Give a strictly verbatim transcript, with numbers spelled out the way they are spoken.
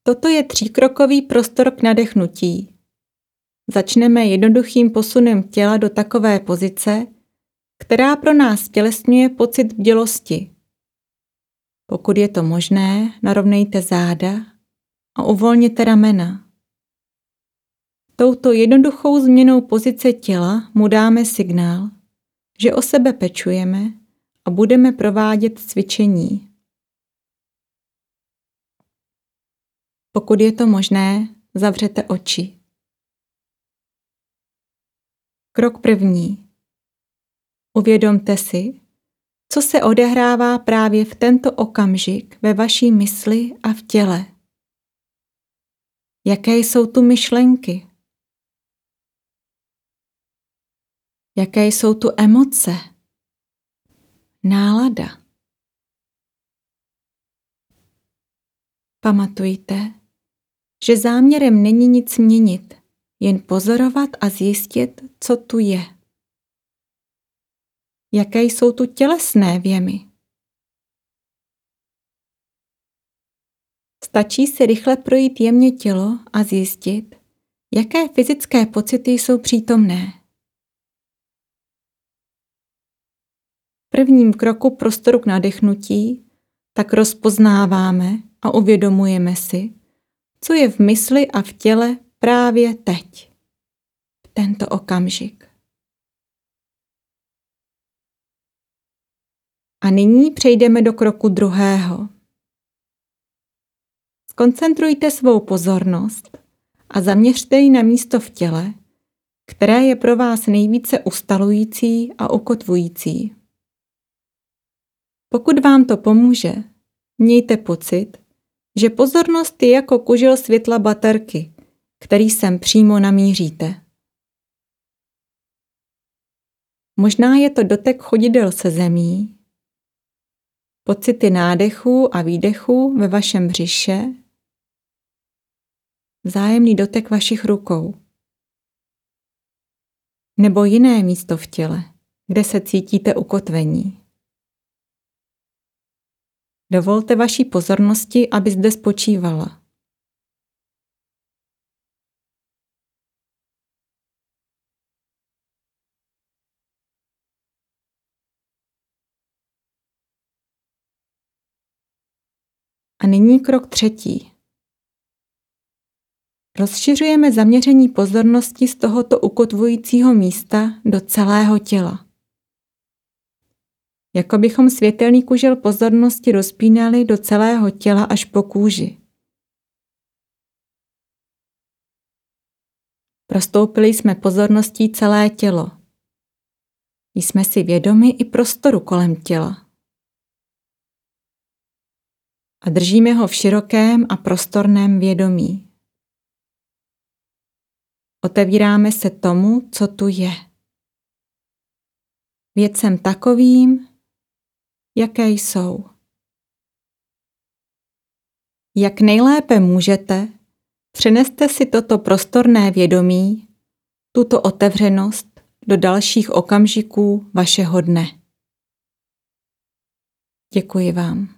Toto je tříkrokový prostor k nadechnutí. Začneme jednoduchým posunem těla do takové pozice, která pro nás tělesňuje pocit bdělosti. Pokud je to možné, narovnejte záda a uvolněte ramena. Touto jednoduchou změnou pozice těla mu dáme signál, že o sebe pečujeme a budeme provádět cvičení. Pokud je to možné, zavřete oči. Krok první. Uvědomte si, co se odehrává právě v tento okamžik ve vaší mysli a v těle. Jaké jsou tu myšlenky? Jaké jsou tu emoce? Nálada? Pamatujte, že záměrem není nic měnit, jen pozorovat a zjistit, co tu je. Jaké jsou tu tělesné vjemy? Stačí si rychle projít jemně tělo a zjistit, jaké fyzické pocity jsou přítomné. V prvním kroku prostoru k nadechnutí tak rozpoznáváme a uvědomujeme si, co je v mysli a v těle právě teď, v tento okamžik. A nyní přejdeme do kroku druhého. Skoncentrujte svou pozornost a zaměřte ji na místo v těle, které je pro vás nejvíce ustalující a ukotvující. Pokud vám to pomůže, mějte pocit, že pozornost je jako kužel světla baterky, který sem přímo namíříte. Možná je to dotek chodidel se zemí, pocity nádechu a výdechu ve vašem břiše, vzájemný dotek vašich rukou nebo jiné místo v těle, kde se cítíte ukotvení. Dovolte vaší pozornosti, aby zde spočívala. A nyní krok třetí. Rozšiřujeme zaměření pozornosti z tohoto ukotvujícího místa do celého těla. Jako bychom světelný kužel pozornosti rozpínali do celého těla až po kůži. Prostoupili jsme pozorností celé tělo. Jsme si vědomi i prostoru kolem těla. A držíme ho v širokém a prostorném vědomí. Otevíráme se tomu, co tu je. Věcem takovým, jaké jsou. Jak nejlépe můžete, přeneste si toto prostorné vědomí, tuto otevřenost do dalších okamžiků vašeho dne. Děkuji vám.